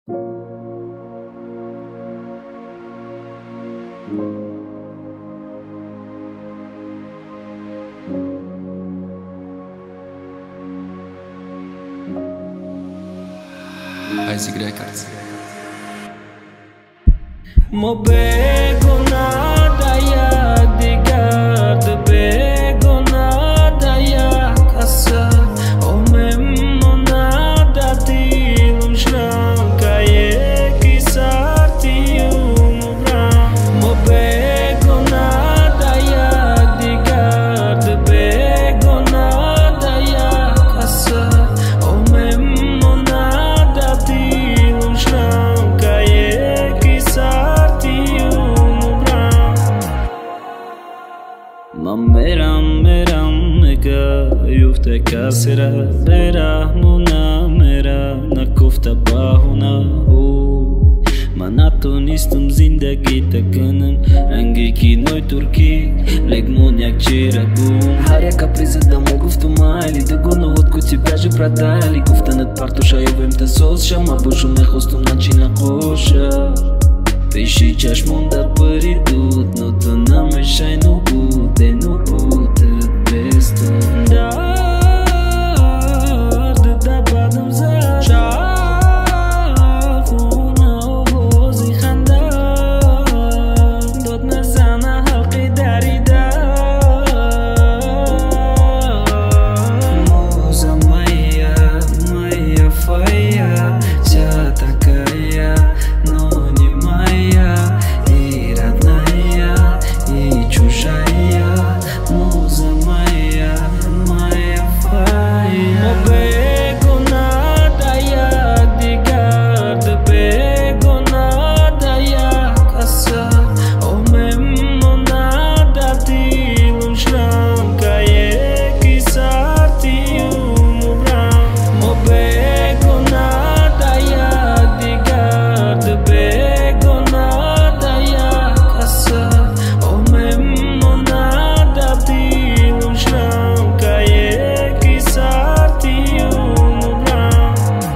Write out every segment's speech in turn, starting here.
Isaac Records. ما begonah dayak digard begonah dayak asar omemona datilum shram kaye kisartium bram ما begonah dayak digard begonah dayak asar omemona datilum shram kaye meram mega yufte kasera bera mona mera nakufta bahuna manatu nistum zindagi takanam rangi kinoi turki легмон як чирагум Har я каприза домой гуфтумали догону водку тебя же продали гуфтанат партуша евемта сосша мабушум нехостум начина коша Пиши чашмон да паридут но то намешай ну bude без тон Dard da badam zar Shafuna ovozi khandar Dod nazana halqi darida Moza maya faya Chatakaya Noni maya И родная, и чужая Муза моя фая Мо begonah dayak digard begonah dayak asar omemona datilum shram kaye kisartium bram Мо begonah dayak digard begonah dayak asar omemona datilum shram kaye kisartium bram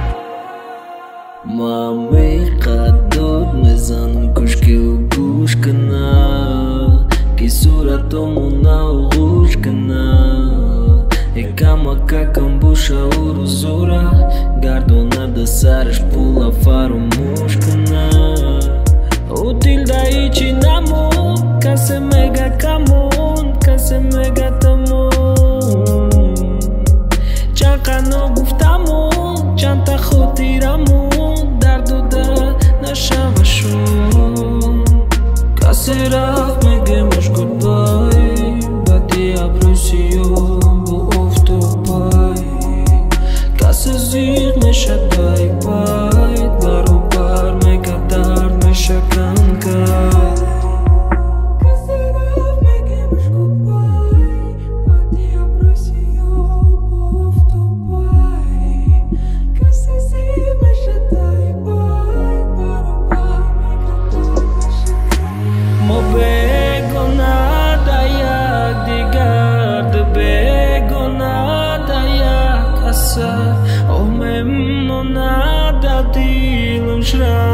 Мамы qadod mezanum kushki u gushkana Ki suratomuna ugushkana E kama kakam busha uruzura Gardona da sarash pula faru mushkana Util da ichi namun Kase mega kamun Kase mega tamun Chanqano guftamun Chanta khotiramun Dardu da nashavashun Kase raf megemush goodbye Badi abrosiyo bu oftobay Kase zir meshaday bayt Barobar mega dard meshakan kay Мо begonah dayak digard begonah dayak asar omemona datilum shram